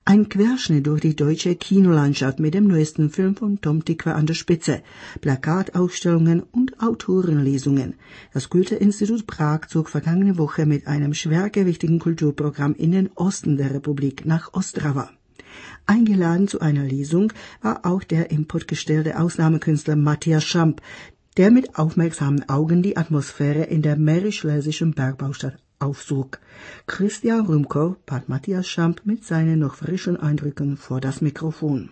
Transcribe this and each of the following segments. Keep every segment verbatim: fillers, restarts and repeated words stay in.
Ein Querschnitt durch die deutsche Kinolandschaft mit dem neuesten Film von Tom Tykwer an der Spitze, Plakatausstellungen und Autorenlesungen. Das Goethe-Institut Prag zog vergangene Woche mit einem schwergewichtigen Kulturprogramm in den Osten der Republik nach Ostrava. Eingeladen zu einer Lesung war auch der im Pott gestellte Ausnahmekünstler Matthias Schamp, der mit aufmerksamen Augen die Atmosphäre in der mährisch-schlesischen Bergbaustadt aufsog. Christian Rümko bat Matthias Schamp mit seinen noch frischen Eindrücken vor das Mikrofon.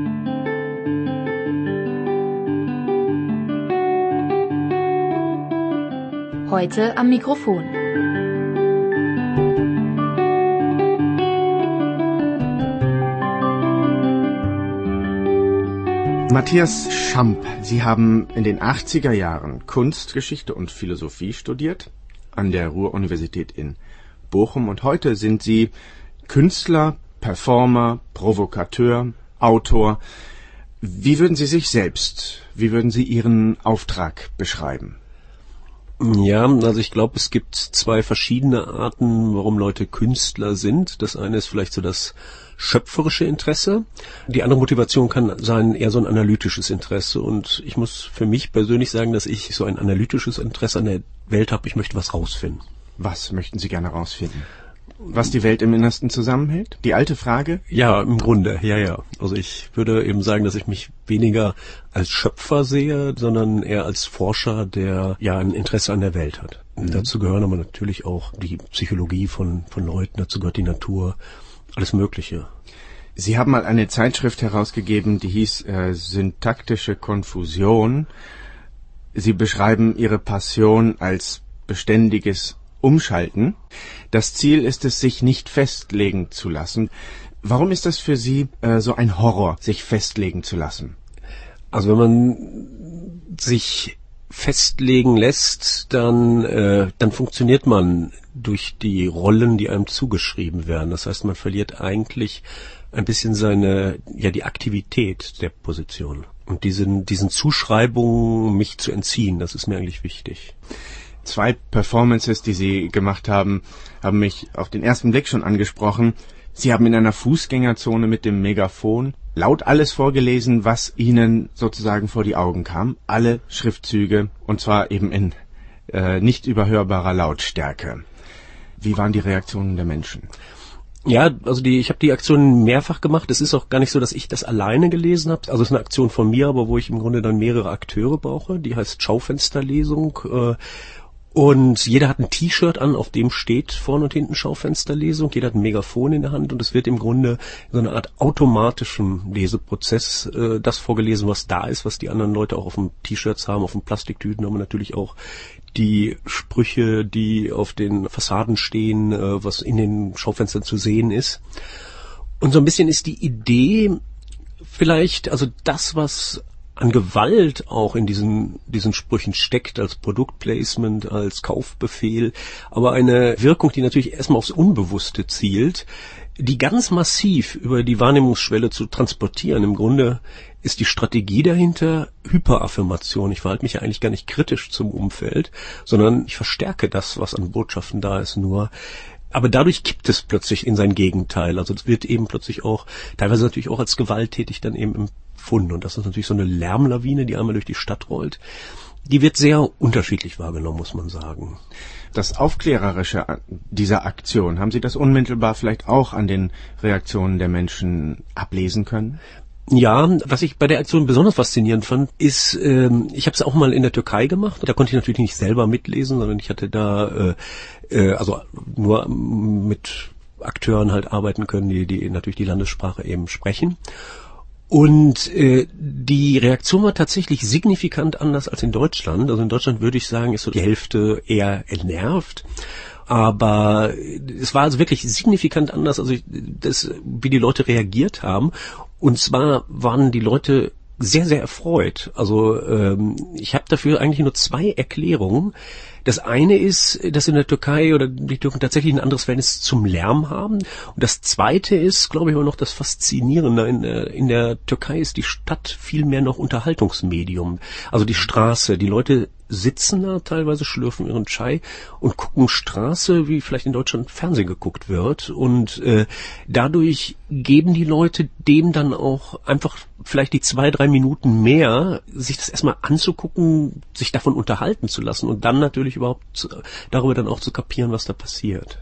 Heute am Mikrofon. Matthias Schamp, Sie haben in den achtziger Jahren Kunstgeschichte und Philosophie studiert an der Ruhr-Universität in Bochum und heute sind Sie Künstler, Performer, Provokateur, Autor. Wie würden Sie sich selbst, wie würden Sie Ihren Auftrag beschreiben? Ja, also ich glaube, es gibt zwei verschiedene Arten, warum Leute Künstler sind. Das eine ist vielleicht so das schöpferische Interesse. Die andere Motivation kann sein eher so ein analytisches Interesse. Und ich muss für mich persönlich sagen, dass ich so ein analytisches Interesse an der Welt habe. Ich möchte was rausfinden. Was möchten Sie gerne rausfinden? Was die Welt im Innersten zusammenhält? Die alte Frage? Ja, im Grunde, ja, ja. Also ich würde eben sagen, dass ich mich weniger als Schöpfer sehe, sondern eher als Forscher, der ja ein Interesse an der Welt hat. Mhm. Dazu gehören aber natürlich auch die Psychologie von, von Leuten, dazu gehört die Natur, alles Mögliche. Sie haben mal eine Zeitschrift herausgegeben, die hieß äh, Syntaktische Konfusion. Sie beschreiben Ihre Passion als beständiges Umschalten. Das Ziel ist es, sich nicht festlegen zu lassen. Warum ist das für Sie äh, so ein Horror, sich festlegen zu lassen? Also wenn man sich festlegen lässt, dann äh, dann funktioniert man durch die Rollen, die einem zugeschrieben werden. Das heißt, man verliert eigentlich ein bisschen seine, ja, die Aktivität der Position. Und diesen diesen Zuschreibungen mich zu entziehen, das ist mir eigentlich wichtig. Zwei Performances, die Sie gemacht haben, haben mich auf den ersten Blick schon angesprochen. Sie haben in einer Fußgängerzone mit dem Megafon laut alles vorgelesen, was Ihnen sozusagen vor die Augen kam. Alle Schriftzüge, und zwar eben in äh, nicht überhörbarer Lautstärke. Wie waren die Reaktionen der Menschen? Ja, also die, ich habe die Aktion mehrfach gemacht. Es ist auch gar nicht so, dass ich das alleine gelesen habe. Also es ist eine Aktion von mir, aber wo ich im Grunde dann mehrere Akteure brauche. Die heißt Schaufensterlesung. Äh, Und jeder hat ein T-Shirt an, auf dem steht vorne und hinten Schaufensterlesung. Jeder hat ein Megafon in der Hand und es wird im Grunde so eine Art automatischen Leseprozess äh, das vorgelesen, was da ist, was die anderen Leute auch auf den T-Shirts haben, auf den Plastiktüten, aber natürlich auch die Sprüche, die auf den Fassaden stehen, äh, was in den Schaufenstern zu sehen ist. Und so ein bisschen ist die Idee vielleicht, also das, was an Gewalt auch in diesen diesen Sprüchen steckt, als Produktplacement, als Kaufbefehl, aber eine Wirkung, die natürlich erstmal aufs Unbewusste zielt, die ganz massiv über die Wahrnehmungsschwelle zu transportieren. Im Grunde ist die Strategie dahinter Hyperaffirmation. Ich verhalte mich ja eigentlich gar nicht kritisch zum Umfeld, sondern ich verstärke das, was an Botschaften da ist, nur. Aber dadurch kippt es plötzlich in sein Gegenteil. Also es wird eben plötzlich auch, teilweise natürlich auch als gewalttätig dann eben empfunden. Und das ist natürlich so eine Lärmlawine, die einmal durch die Stadt rollt. Die wird sehr unterschiedlich wahrgenommen, muss man sagen. Das Aufklärerische dieser Aktion, haben Sie das unmittelbar vielleicht auch an den Reaktionen der Menschen ablesen können? Ja, was ich bei der Aktion besonders faszinierend fand, ist, ähm, ich habe es auch mal in der Türkei gemacht. Da konnte ich natürlich nicht selber mitlesen, sondern ich hatte da äh, äh, also nur mit Akteuren halt arbeiten können, die, die natürlich die Landessprache eben sprechen. Und äh, die Reaktion war tatsächlich signifikant anders als in Deutschland. Also in Deutschland würde ich sagen, ist so die Hälfte eher entnervt. Aber es war also wirklich signifikant anders, also das, wie die Leute reagiert haben. Und zwar waren die Leute sehr, sehr erfreut. Also ähm, ich habe dafür eigentlich nur zwei Erklärungen. Das eine ist, dass in der Türkei oder die Türken tatsächlich ein anderes Verhältnis zum Lärm haben. Und das zweite ist, glaube ich, aber noch das Faszinierende. In der, in der Türkei ist die Stadt viel mehr noch Unterhaltungsmedium. Also die Straße, die Leute sitzen da teilweise, schlürfen ihren Chai und gucken Straße, wie vielleicht in Deutschland Fernsehen geguckt wird. Und äh, dadurch geben die Leute dem dann auch einfach vielleicht die zwei, drei Minuten mehr, sich das erstmal anzugucken, sich davon unterhalten zu lassen und dann natürlich überhaupt darüber dann auch zu kapieren, was da passiert.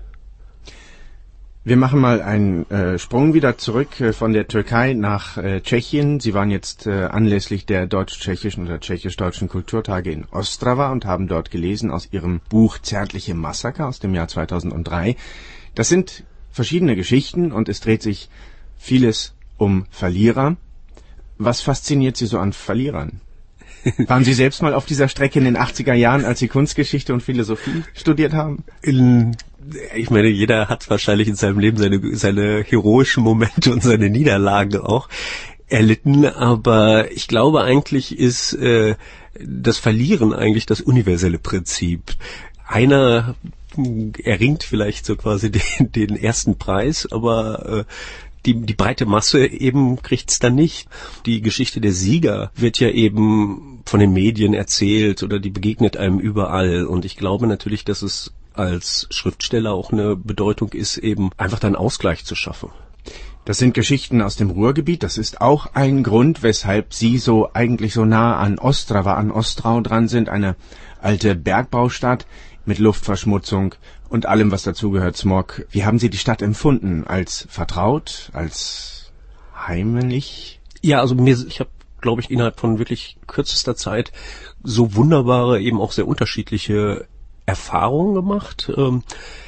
Wir machen mal einen äh, Sprung wieder zurück äh, von der Türkei nach äh, Tschechien. Sie waren jetzt äh, anlässlich der deutsch-tschechischen oder tschechisch-deutschen Kulturtage in Ostrava und haben dort gelesen aus ihrem Buch Zärtliche Massaker aus dem Jahr zweitausenddrei. Das sind verschiedene Geschichten und es dreht sich vieles um Verlierer. Was fasziniert Sie so an Verlierern? Waren Sie selbst mal auf dieser Strecke in den achtziger Jahren, als Sie Kunstgeschichte und Philosophie studiert haben? In, ich meine, jeder hat wahrscheinlich in seinem Leben seine, seine heroischen Momente und seine Niederlagen auch erlitten, aber ich glaube eigentlich ist äh, das Verlieren eigentlich das universelle Prinzip. Einer erringt vielleicht so quasi den, den ersten Preis, aber äh, Die, die breite Masse eben kriegt's dann nicht. Die Geschichte der Sieger wird ja eben von den Medien erzählt oder die begegnet einem überall. Und ich glaube natürlich, dass es als Schriftsteller auch eine Bedeutung ist, eben einfach dann Ausgleich zu schaffen. Das sind Geschichten aus dem Ruhrgebiet. Das ist auch ein Grund, weshalb Sie so eigentlich so nah an Ostrava, an Ostrau dran sind. Eine alte Bergbaustadt mit Luftverschmutzung und allem, was dazugehört, Smog. Wie haben Sie die Stadt empfunden? Als vertraut? Als heimelig? Ja, also mir, ich habe, glaube ich, innerhalb von wirklich kürzester Zeit so wunderbare, eben auch sehr unterschiedliche Erfahrungen gemacht. Ähm,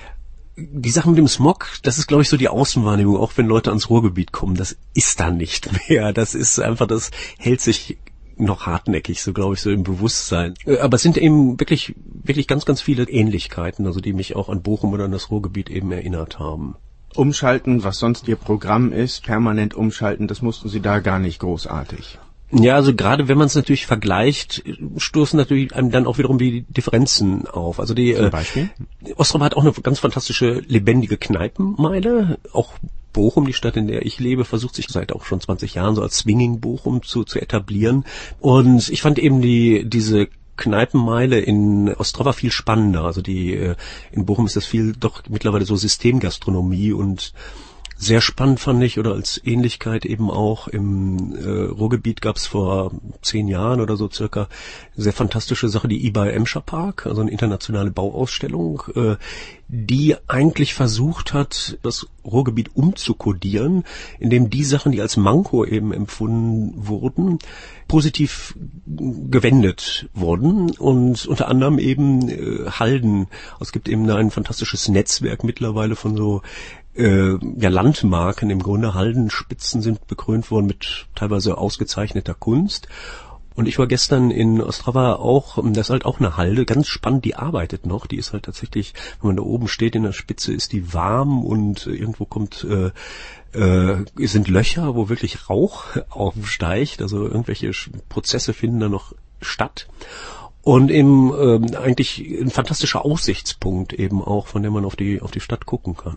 die Sache mit dem Smog, das ist, glaube ich, so die Außenwahrnehmung, auch wenn Leute ans Ruhrgebiet kommen. Das ist da nicht mehr. Das ist einfach, das hält sich noch hartnäckig, so glaube ich, so im Bewusstsein. Aber es sind eben wirklich, wirklich ganz, ganz viele Ähnlichkeiten, also die mich auch an Bochum oder an das Ruhrgebiet eben erinnert haben. Umschalten, was sonst Ihr Programm ist, permanent umschalten, das mussten Sie da gar nicht großartig. Ja, also gerade wenn man es natürlich vergleicht, stoßen natürlich einem dann auch wiederum die Differenzen auf. Also die Zum Beispiel? Äh, Ostrava hat auch eine ganz fantastische, lebendige Kneipenmeile, auch Bochum, die Stadt, in der ich lebe, versucht sich seit auch schon zwanzig Jahren so als Swinging Bochum zu, zu etablieren. Und ich fand eben die, diese Kneipenmeile in Ostrava viel spannender. Also die, in Bochum ist das viel doch mittlerweile so Systemgastronomie und sehr spannend fand ich, oder als Ähnlichkeit eben auch, im äh, Ruhrgebiet gab es vor zehn Jahren oder so circa eine sehr fantastische Sache, die I B A Emscher Park, also eine internationale Bauausstellung, äh, die eigentlich versucht hat, das Ruhrgebiet umzukodieren, indem die Sachen, die als Manko eben empfunden wurden, positiv gewendet wurden und unter anderem eben äh, Halden. Es gibt eben ein fantastisches Netzwerk mittlerweile von so Äh, ja, Landmarken im Grunde. Haldenspitzen sind bekrönt worden mit teilweise ausgezeichneter Kunst. Und ich war gestern in Ostrava auch, das ist halt auch eine Halde, ganz spannend, die arbeitet noch. Die ist halt tatsächlich, wenn man da oben steht in der Spitze, ist die warm und irgendwo kommt, äh, äh, sind Löcher, wo wirklich Rauch aufsteigt. Also irgendwelche Prozesse finden da noch statt. Und eben äh, eigentlich ein fantastischer Aussichtspunkt eben auch, von dem man auf die, auf die Stadt gucken kann.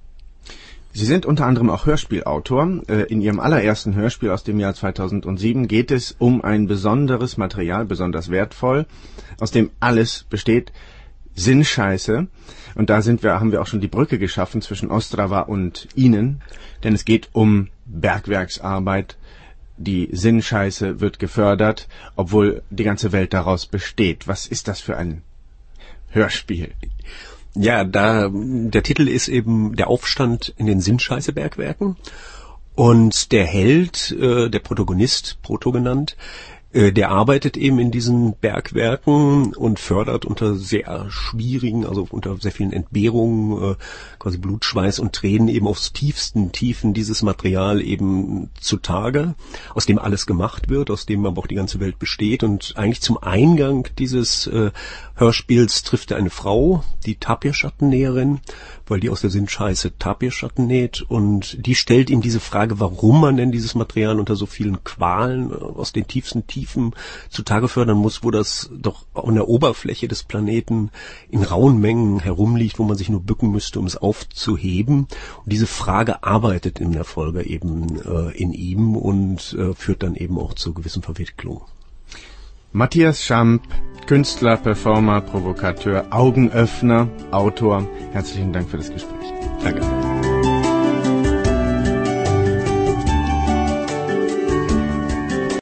Sie sind unter anderem auch Hörspielautor. In Ihrem allerersten Hörspiel aus dem Jahr zweitausendsieben geht es um ein besonderes Material, besonders wertvoll, aus dem alles besteht, Sinnscheiße. Und da sind wir, haben wir auch schon die Brücke geschaffen zwischen Ostrava und Ihnen, denn es geht um Bergwerksarbeit. Die Sinnscheiße wird gefördert, obwohl die ganze Welt daraus besteht. Was ist das für ein Hörspiel? Ja, da der Titel ist eben der Aufstand in den Sinnscheiße-Bergwerken und der Held, äh, der Protagonist, Proto genannt, äh, der arbeitet eben in diesen Bergwerken und fördert unter sehr schwierigen, also unter sehr vielen Entbehrungen, äh, quasi Blut, Schweiß und Tränen eben aufs tiefsten Tiefen dieses Material eben zutage, aus dem alles gemacht wird, aus dem aber auch die ganze Welt besteht. Und eigentlich zum Eingang dieses äh, Hörspiels trifft er eine Frau, die Tapirschettennäherin, weil die aus der Sinnscheiße Tapirschetten näht, und die stellt ihm diese Frage, warum man denn dieses Material unter so vielen Qualen aus den tiefsten Tiefen Tiefen zutage fördern muss, wo das doch an der Oberfläche des Planeten in rauen Mengen herumliegt, wo man sich nur bücken müsste, um es aufzuheben. Und diese Frage arbeitet in der Folge eben äh, in ihm und äh, führt dann eben auch zu gewissen Verwicklungen. Matthias Schamp, Künstler, Performer, Provokateur, Augenöffner, Autor. Herzlichen Dank für das Gespräch. Danke.